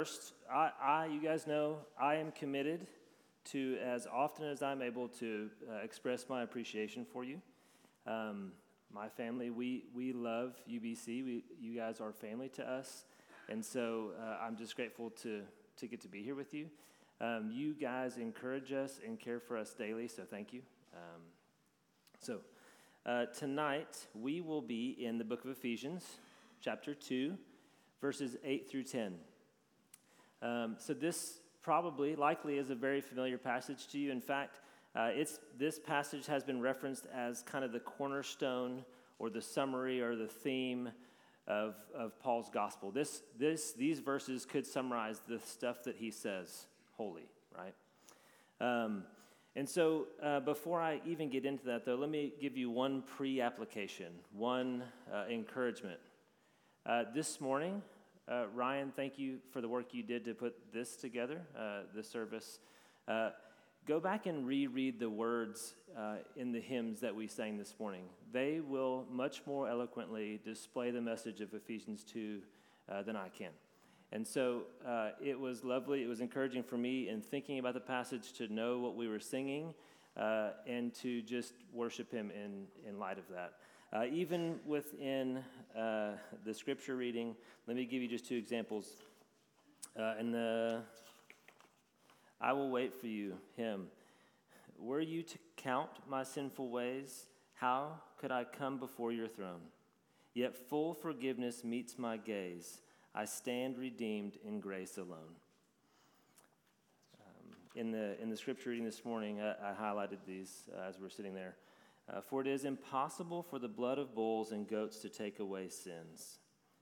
First, you guys know, I am committed to, as often as I'm able to, express my appreciation for you. My family, we love UBC. You guys are family to us, and so I'm just grateful to get to be here with you. You guys encourage us and care for us daily, so thank you. Tonight, we will be in the book of Ephesians, chapter 2, verses 8 through 10. So this likely is a very familiar passage to you. In fact, this passage has been referenced as kind of the cornerstone or the summary or the theme of Paul's gospel. These verses could summarize the stuff that he says wholly, right? And so before I even get into that, though, let me give you one pre-application, one encouragement. This morning, Ryan, thank you for the work you did to put this together, this service. Go back and reread the words in the hymns that we sang this morning. They will much more eloquently display the message of Ephesians 2 than I can. And so it was lovely. It was encouraging for me in thinking about the passage to know what we were singing and to just worship him in light of that. Even within the scripture reading, let me give you just two examples. I will wait for you, hymn. Were you to count my sinful ways, how could I come before your throne? Yet full forgiveness meets my gaze. I stand redeemed in grace alone. In the scripture reading this morning, I highlighted these as we're sitting there. For it is impossible for the blood of bulls and goats to take away sins.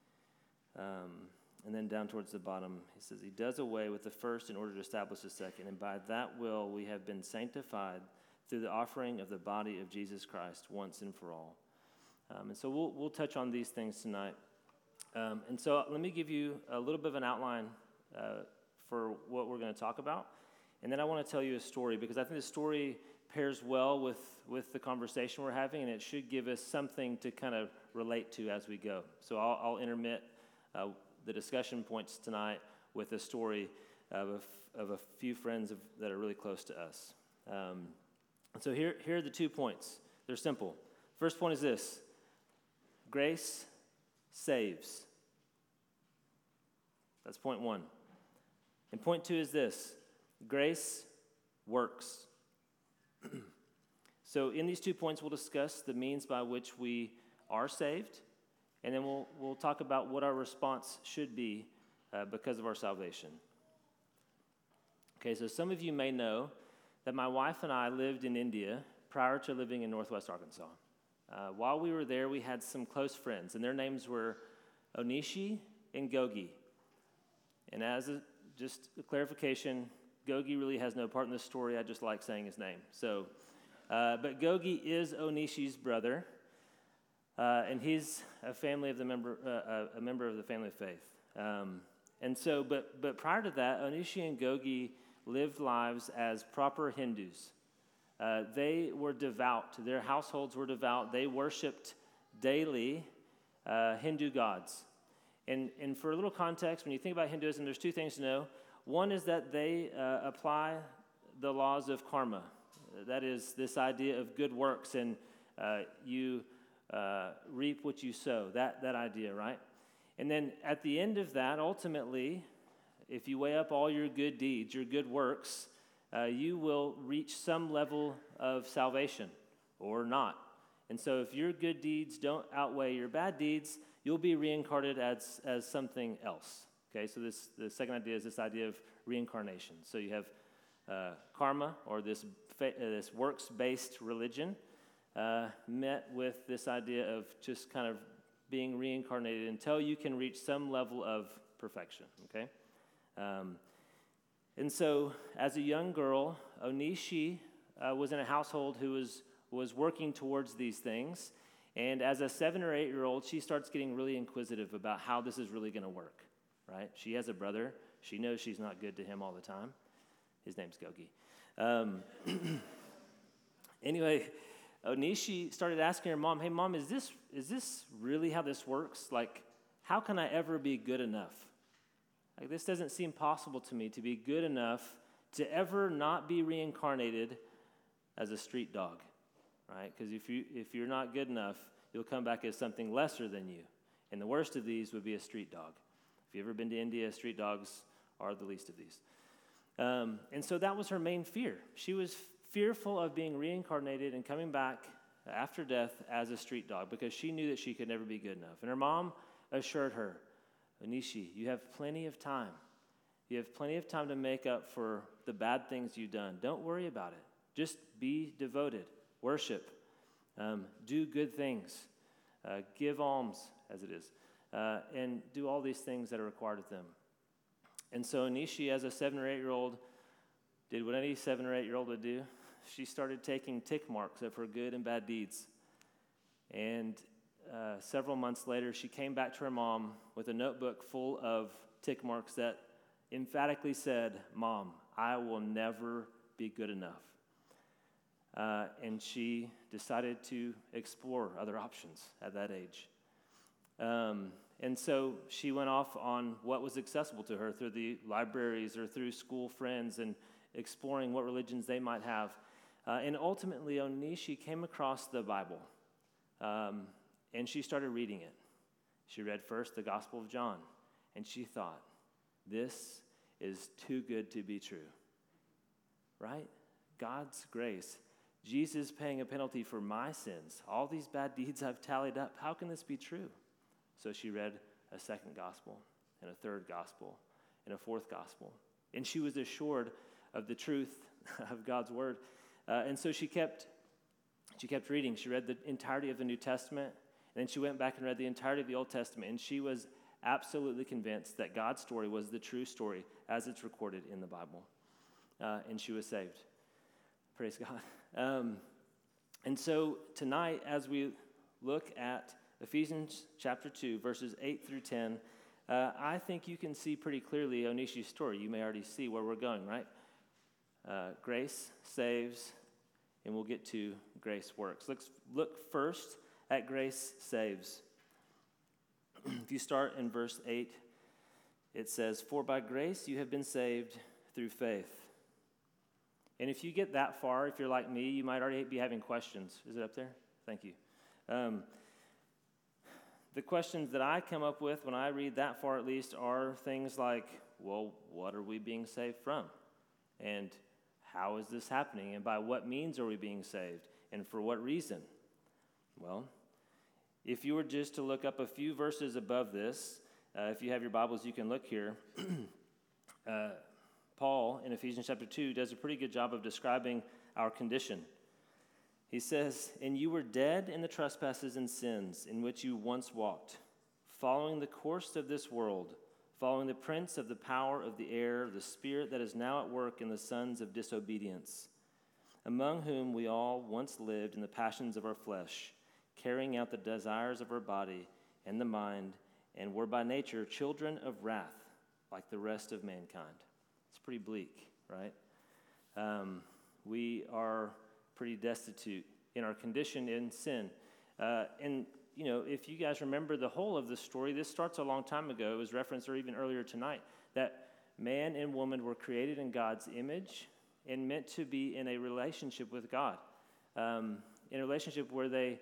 And then down towards the bottom, he says, he does away with the first in order to establish the second. And by that will we have been sanctified through the offering of the body of Jesus Christ once and for all. And so we'll touch on these things tonight. And so let me give you a little bit of an outline for what we're going to talk about. And then I want to tell you a story because I think the story pairs well with the conversation we're having, and it should give us something to kind of relate to as we go. So I'll intermit the discussion points tonight with a story of a few friends that are really close to us. And so here are the 2 points. They're simple. First point is this: grace saves. That's point 1. And point 2 is this: grace works. So in these 2 points, we'll discuss the means by which we are saved, and then we'll talk about what our response should be because of our salvation. Okay, so some of you may know that my wife and I lived in India prior to living in Northwest Arkansas. While we were there, we had some close friends, and their names were Onishi and Gogi. And just a clarification, Gogi really has no part in this story. I just like saying his name. So, but Gogi is Onishi's brother, and he's a member of the family of faith. And so, but prior to that, Onishi and Gogi lived lives as proper Hindus. They were devout. Their households were devout. They worshipped daily Hindu gods. And for a little context, when you think about Hinduism, there's 2 things to know. One is that they apply the laws of karma. That is this idea of good works, and you reap what you sow, that idea, right? And then at the end of that, ultimately, if you weigh up all your good deeds, your good works, you will reach some level of salvation or not. And so if your good deeds don't outweigh your bad deeds, you'll be reincarnated as something else. Okay, so the second idea is this idea of reincarnation. So you have karma, or this works-based religion, met with this idea of just kind of being reincarnated until you can reach some level of perfection, okay? And so as a young girl, Onishi was in a household who was working towards these things. And as a 7 or 8-year-old, she starts getting really inquisitive about how this is really going to work, right? She has a brother. She knows she's not good to him all the time. His name's Gogi. Anyway, Onishi started asking her mom, "Hey, Mom, is this really how this works? Like, how can I ever be good enough? Like, this doesn't seem possible to me to be good enough to ever not be reincarnated as a street dog, right? Because if you're not good enough, you'll come back as something lesser than you. And the worst of these would be a street dog. If you've ever been to India, street dogs are the least of these. And so that was her main fear. She was fearful of being reincarnated and coming back after death as a street dog because she knew that she could never be good enough. And her mom assured her, Onishi, you have plenty of time. You have plenty of time to make up for the bad things you've done. Don't worry about it. Just be devoted, worship, do good things, give alms, as it is, and do all these things that are required of them. And so Onishi, as a 7 or 8-year-old, did what any 7 or 8-year-old would do. She started taking tick marks of her good and bad deeds. And several months later, she came back to her mom with a notebook full of tick marks that emphatically said, Mom, I will never be good enough. And she decided to explore other options at that age. And so she went off on what was accessible to her through the libraries or through school friends and exploring what religions they might have. And ultimately, Onishi came across the Bible, and she started reading it. She read first the Gospel of John, and she thought, this is too good to be true, right? God's grace, Jesus paying a penalty for my sins, all these bad deeds I've tallied up, how can this be true? So she read a second gospel, and a third gospel, and a fourth gospel. And she was assured of the truth of God's word. And so she kept reading. She read the entirety of the New Testament, and then she went back and read the entirety of the Old Testament, and she was absolutely convinced that God's story was the true story as it's recorded in the Bible. And she was saved. Praise God. And so tonight, as we look at Ephesians chapter 2, verses 8 through 10, I think you can see pretty clearly Onishi's story. You may already see where we're going, right? Grace saves, and we'll get to grace works. Let's look first at grace saves. If you start in verse 8, it says, For by grace you have been saved through faith. And if you get that far, if you're like me, you might already be having questions. Is it up there? Thank you. The questions that I come up with when I read that far at least are things like, well, what are we being saved from? And how is this happening? And by what means are we being saved? And for what reason? Well, if you were just to look up a few verses above this, if you have your Bibles, you can look here. Paul, in Ephesians chapter 2, does a pretty good job of describing our condition. He says, And you were dead in the trespasses and sins in which you once walked, following the course of this world, following the prince of the power of the air, the spirit that is now at work in the sons of disobedience, among whom we all once lived in the passions of our flesh, carrying out the desires of our body and the mind, and were by nature children of wrath, like the rest of mankind. It's pretty bleak, right? We are pretty destitute in our condition in sin. And, you know, if you guys remember the whole of the story, this starts a long time ago. It was referenced or even earlier tonight that man and woman were created in God's image and meant to be in a relationship with God, in a relationship where they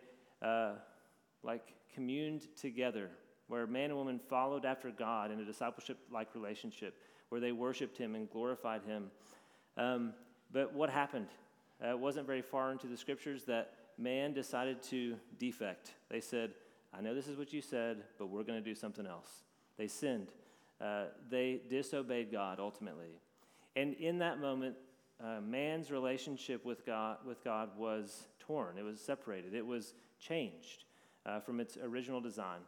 communed together, where man and woman followed after God in a discipleship-like relationship, where they worshiped him and glorified him. But what happened? It wasn't very far into the scriptures that man decided to defect. They said, I know this is what you said, but we're going to do something else. They sinned. They disobeyed God ultimately. And in that moment, man's relationship with God was torn. It was separated. It was changed from its original design.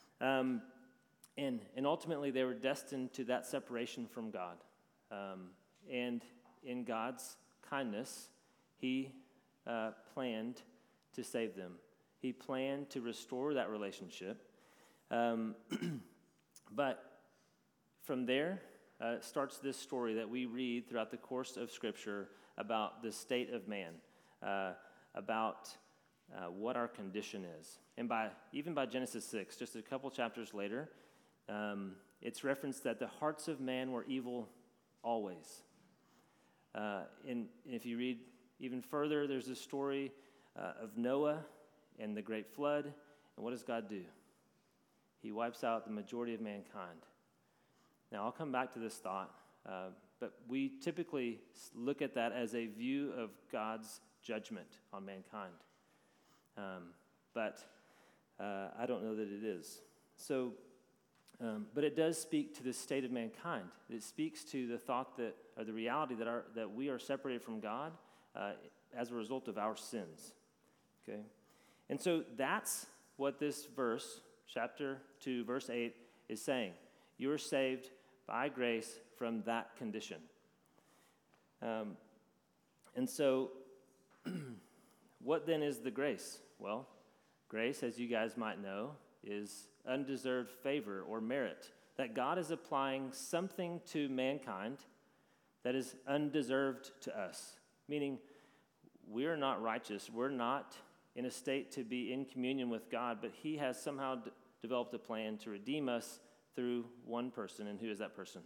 And ultimately, they were destined to that separation from God. And in God's kindness, he planned to save them. He planned to restore that relationship. But from there starts this story that we read throughout the course of Scripture about the state of man, about what our condition is. And even by Genesis 6, just a couple chapters later, it's referenced that the hearts of man were evil always. And if you read even further, there's a story of Noah and the great flood. And what does God do? He wipes out the majority of mankind. Now, I'll come back to this thought, but we typically look at that as a view of God's judgment on mankind. But I don't know that it is. So, but it does speak to the state of mankind. It speaks to the thought that, or the reality that we are separated from God as a result of our sins. Okay? And so that's what this verse, chapter 2, verse 8, is saying. You are saved by grace from that condition. And so, what then is the grace? Well, grace, as you guys might know, is undeserved favor or merit, that God is applying something to mankind that is undeserved to us, meaning we are not righteous, we're not in a state to be in communion with God, but he has somehow developed a plan to redeem us through one person, and who is that person?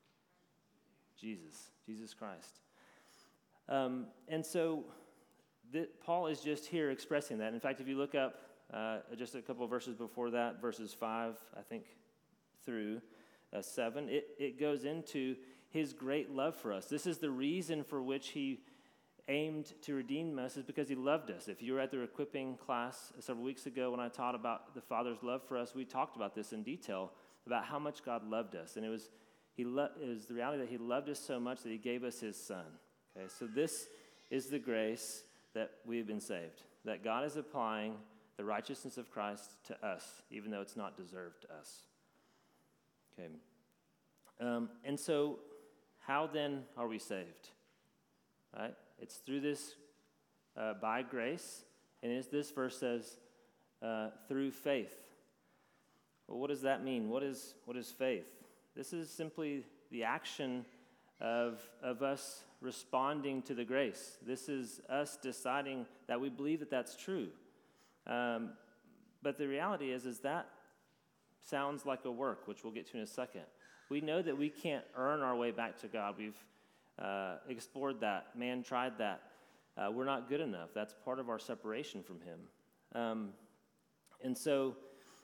Jesus Christ. And so Paul is just here expressing that. In fact, if you look up just a couple of verses before that, verses 5, I think, through 7, it goes into his great love for us. This is the reason for which he aimed to redeem us, is because he loved us. If you were at the equipping class several weeks ago when I taught about the Father's love for us, we talked about this in detail, about how much God loved us. And it was the reality that he loved us so much that he gave us his Son. Okay, so this is the grace that we have been saved, that God is applying the righteousness of Christ to us, even though it's not deserved to us. Okay. And so, how then are we saved? Right? It's through this, by grace, and as this verse says, through faith. Well, what does that mean? What is faith? This is simply the action of us responding to the grace. This is us deciding that we believe that that's true. But the reality is that sounds like a work, which we'll get to in a second. We know that we can't earn our way back to God. We've explored that. Man tried that. We're not good enough. That's part of our separation from him. And so,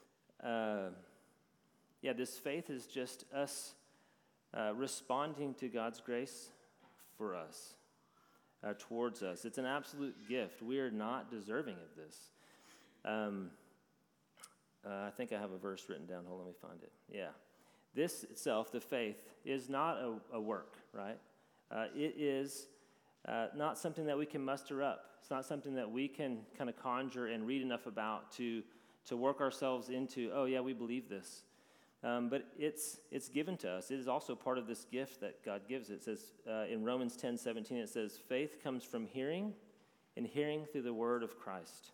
this faith is just us responding to God's grace for us, towards us. It's an absolute gift. We are not deserving of this. I think I have a verse written down. Hold on, let me find it. Yeah. This itself, the faith, is not a work, right? It is not something that we can muster up. It's not something that we can kind of conjure and read enough about to work ourselves into, oh yeah, we believe this. But it's given to us. It is also part of this gift that God gives. It says in Romans 10:17, it says, faith comes from hearing, and hearing through the word of Christ.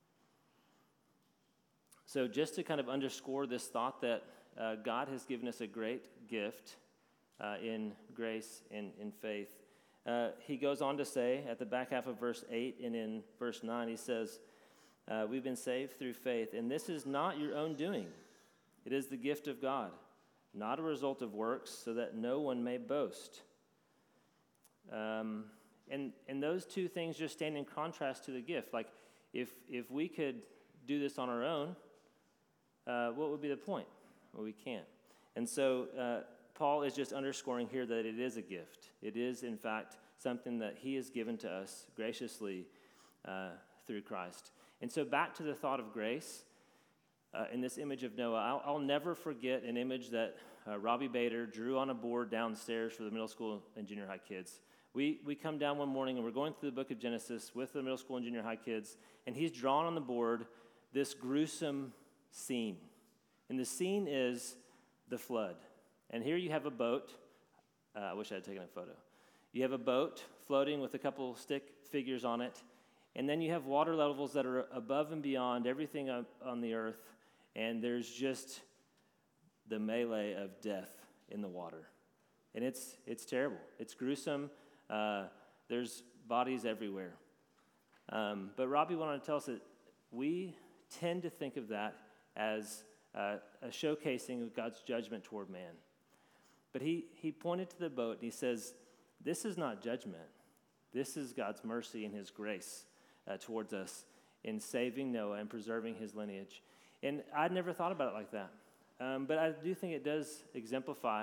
So just to kind of underscore this thought that God has given us a great gift in grace and in faith, he goes on to say at the back half of verse 8 and in verse 9, he says, we've been saved through faith, and this is not your own doing. It is the gift of God, not a result of works, so that no one may boast. And those two things just stand in contrast to the gift. Like, if we could do this on our own, what would be the point? Well, we can't. And so Paul is just underscoring here that it is a gift. It is, in fact, something that he has given to us graciously through Christ. And so back to the thought of grace. In this image of Noah, I'll never forget an image that Robbie Bader drew on a board downstairs for the middle school and junior high kids. We come down one morning and we're going through the book of Genesis with the middle school and junior high kids, and he's drawn on the board this gruesome scene. And the scene is the flood. And here you have a boat. I wish I had taken a photo. You have a boat floating with a couple stick figures on it, and then you have water levels that are above and beyond everything on the earth. And there's just the melee of death in the water. And it's terrible. It's gruesome. There's bodies everywhere. But Robbie wanted to tell us that we tend to think of that as a showcasing of God's judgment toward man. But he pointed to the boat and he says, this is not judgment. This is God's mercy and his grace towards us in saving Noah and preserving his lineage. And I'd never thought about it like that. But I do think it does exemplify.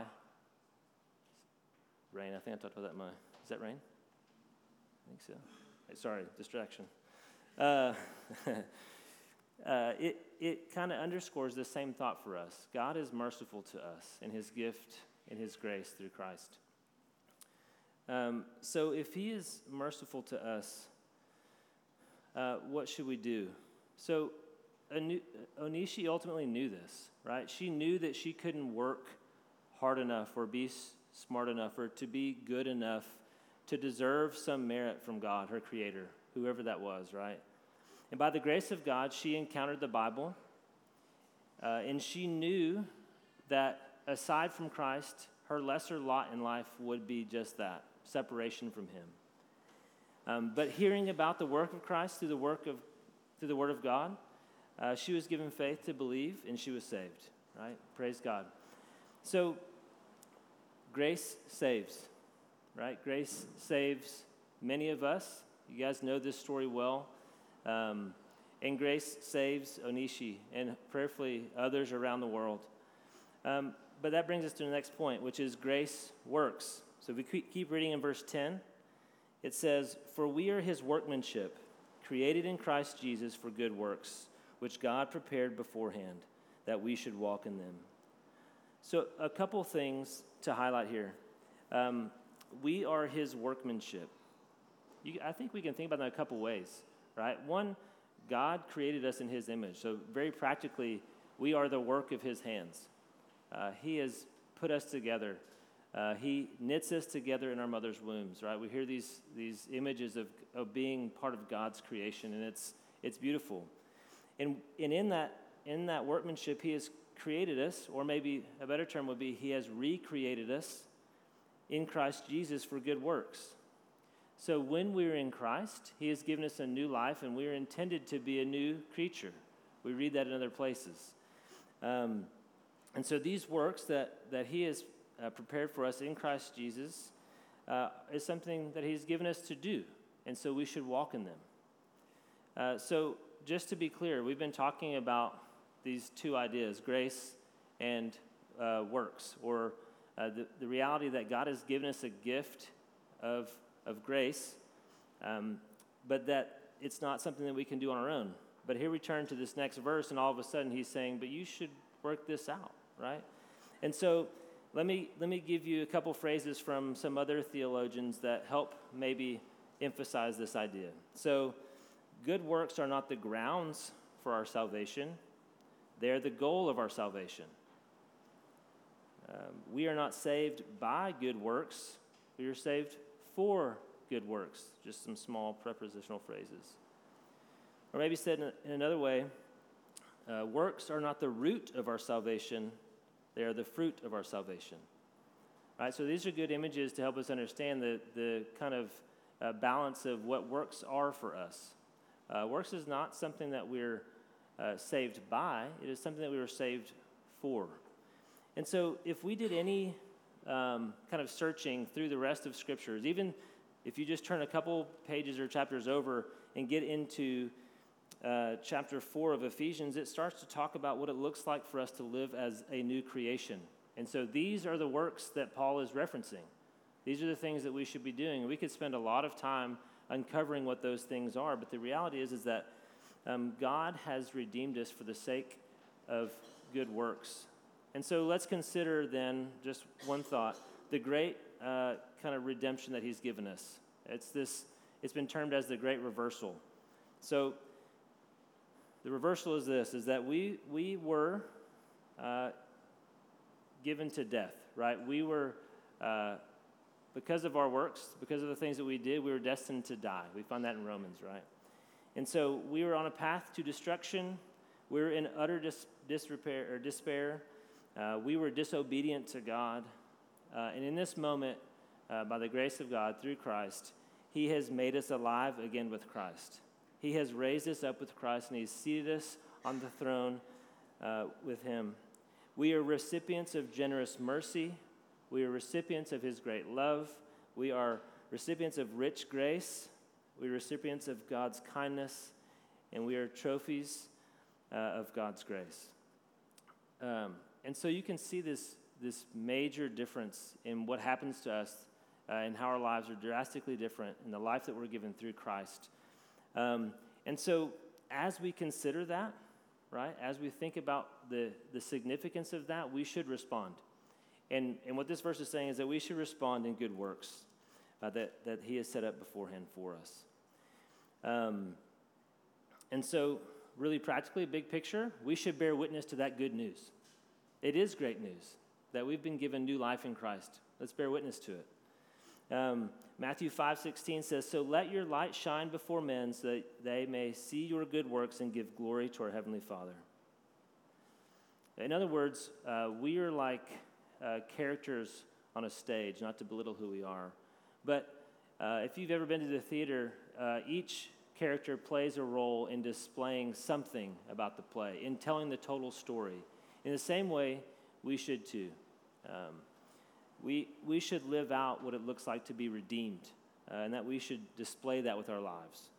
Rain, I think I talked about that. Is that rain? I think so. Sorry, distraction. It kind of underscores the same thought for us. God is merciful to us in his gift and his grace through Christ. So if he is merciful to us, what should we do? So Onishi ultimately knew this, right? She knew that she couldn't work hard enough or be smart enough or to be good enough to deserve some merit from God, her creator, whoever that was, right? And by the grace of God, she encountered the Bible, and she knew that aside from Christ, her lesser lot in life would be just that, separation from him. But hearing about the work of Christ through the Word of God, she was given faith to believe, and she was saved, right? Praise God. So grace saves, right? Grace saves many of us. You guys know this story well. And grace saves Onishi and prayerfully others around the world. But that brings us to the next point, which is grace works. So if we keep reading in verse 10, it says, "For we are his workmanship, created in Christ Jesus for good works, which God prepared beforehand, that we should walk in them." So a couple things to highlight here. We are his workmanship. I think we can think about that in a couple ways, right? One, God created us in his image. So very practically, we are the work of his hands. He has put us together. He knits us together in our mother's wombs, right? We hear these images of being part of God's creation, and it's beautiful. And in that workmanship, he has created us, or maybe a better term would be he has recreated us in Christ Jesus for good works. So when we're in Christ, he has given us a new life, and we are intended to be a new creature. We read that in other places. And so these works that he has prepared for us in Christ Jesus is something that he's given us to do, and so we should walk in them. So just to be clear, we've been talking about these two ideas, grace and works, or the reality that God has given us a gift of grace, but that it's not something that we can do on our own. But here we turn to this next verse, and all of a sudden he's saying, but you should work this out, right? And so let me give you a couple phrases from some other theologians that help maybe emphasize this idea. So good works are not the grounds for our salvation. They're the goal of our salvation. We are not saved by good works. We are saved for good works. Just some small prepositional phrases. Or maybe said in another way, works are not the root of our salvation. They are the fruit of our salvation. Right? So these are good images to help us understand the kind of balance of what works are for us. Works is not something that we're saved by. It is something that we were saved for. And so if we did any kind of searching through the rest of Scriptures, even if you just turn a couple pages or chapters over and get into chapter 4 of Ephesians, it starts to talk about what it looks like for us to live as a new creation. And so these are the works that Paul is referencing. These are the things that we should be doing. We could spend a lot of time uncovering what those things are, but the reality is that God has redeemed us for the sake of good works. And so let's consider then, just one thought, the great kind of redemption that he's given us. It's been termed as the great reversal. So the reversal is this, is that we were given to death, right? We were, because of our works, because of the things that we did, we were destined to die. We find that in Romans, right? And so we were on a path to destruction. We were in utter despair. We were disobedient to God. And in this moment, by the grace of God through Christ, he has made us alive again with Christ. He has raised us up with Christ, and he's seated us on the throne with him. We are recipients of generous mercy. We are recipients of his great love. We are recipients of rich grace. We are recipients of God's kindness. And we are trophies of God's grace. And so you can see this major difference in what happens to us and how our lives are drastically different in the life that we're given through Christ. And so as we consider that, right, as we think about the significance of that, we should respond. And what this verse is saying is that we should respond in good works that he has set up beforehand for us. And so really practically, big picture, we should bear witness to that good news. It is great news that we've been given new life in Christ. Let's bear witness to it. Matthew 5:16 says, "So let your light shine before men so that they may see your good works and give glory to our Heavenly Father." In other words, we are like characters on a stage, not to belittle who we are. But if you've ever been to the theater, each character plays a role in displaying something about the play, in telling the total story. In the same way, we should too. We should live out what it looks like to be redeemed, and that we should display that with our lives.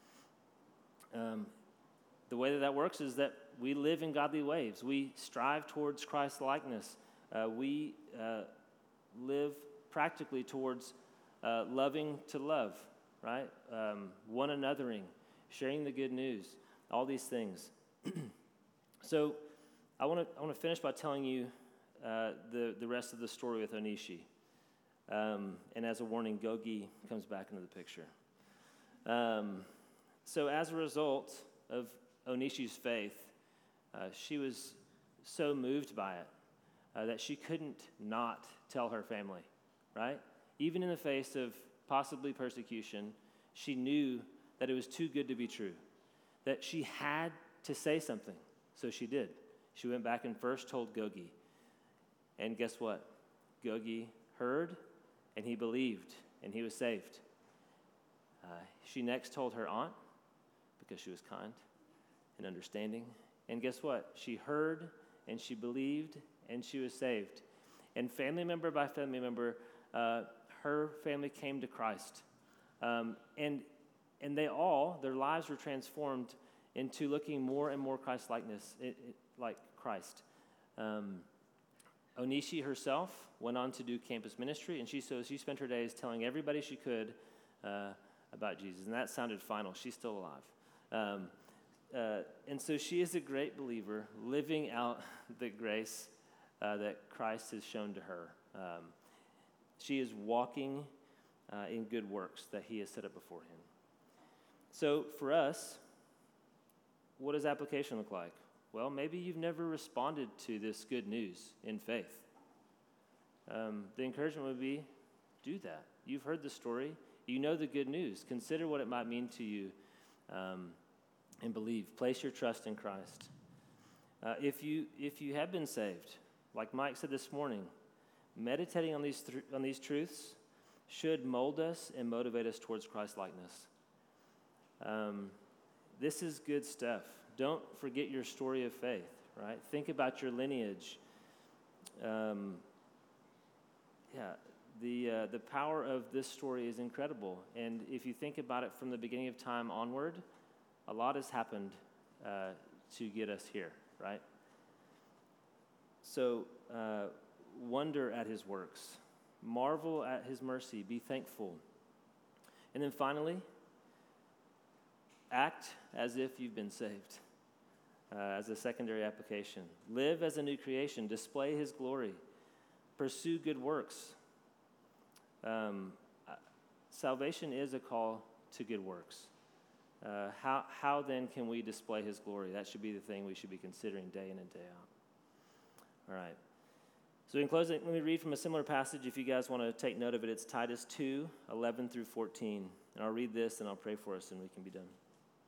The way that works is that we live in godly ways. We strive towards Christ's likeness. We live practically towards loving to love, right? One anothering, sharing the good news, all these things. So I want to finish by telling you the rest of the story with Onishi. And as a warning, Gogi comes back into the picture. So as a result of Onishi's faith, she was so moved by it that she couldn't not tell her family, right? Even in the face of possibly persecution, she knew that it was too good to be true, that she had to say something. So she did. She went back and first told Gogi. And guess what? Gogi heard, and he believed, and he was saved. She next told her aunt, because she was kind and understanding. And guess what? She heard, and she believed, and she was saved. And family member by family member, her family came to Christ. And they all, their lives were transformed into looking more and more Christ-likeness, like Christ. Onishi herself went on to do campus ministry, and she spent her days telling everybody she could about Jesus. And that sounded final. She's still alive. And so she is a great believer, living out the grace that Christ has shown to her. She is walking in good works that he has set up beforehand. So for us, what does application look like? Well, maybe you've never responded to this good news in faith. The encouragement would be, do that. You've heard the story. You know the good news. Consider what it might mean to you and believe. Place your trust in Christ. If you have been saved, like Mike said this morning, meditating on these truths should mold us and motivate us towards Christ-likeness. This is good stuff. Don't forget your story of faith, right? Think about your lineage. The power of this story is incredible. And if you think about it from the beginning of time onward, a lot has happened to get us here, right? So wonder at his works. Marvel at his mercy. Be thankful. And then finally, act as if you've been saved. As a secondary application. Live as a new creation. Display his glory. Pursue good works. Salvation is a call to good works. How then can we display his glory? That should be the thing we should be considering day in and day out. All right. So in closing, let me read from a similar passage. If you guys want to take note of it, it's Titus 2, 11 through 14. And I'll read this and I'll pray for us and we can be done.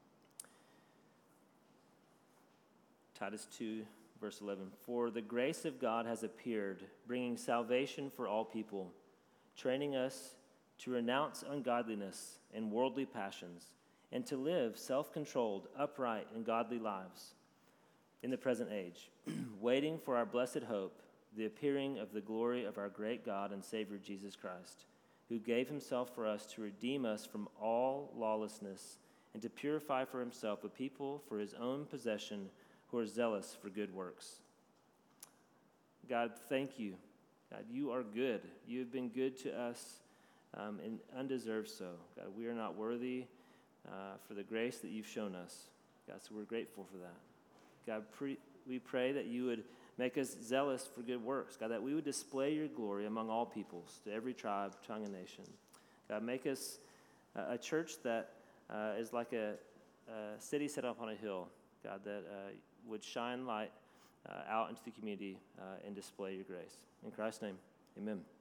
Titus 2, verse 11. For the grace of God has appeared, bringing salvation for all people, training us to renounce ungodliness and worldly passions, and to live self-controlled, upright, and godly lives. in the present age, waiting for our blessed hope, the appearing of the glory of our great God and Savior Jesus Christ, who gave himself for us to redeem us from all lawlessness and to purify for himself a people for his own possession who are zealous for good works. God, thank you. God, you are good. You have been good to us and undeserved so. God, we are not worthy for the grace that you've shown us. God, so we're grateful for that. God, we pray that you would make us zealous for good works. God, that we would display your glory among all peoples, to every tribe, tongue, and nation. God, make us a church that is like a city set up on a hill, God, that would shine light out into the community and display your grace. In Christ's name, amen.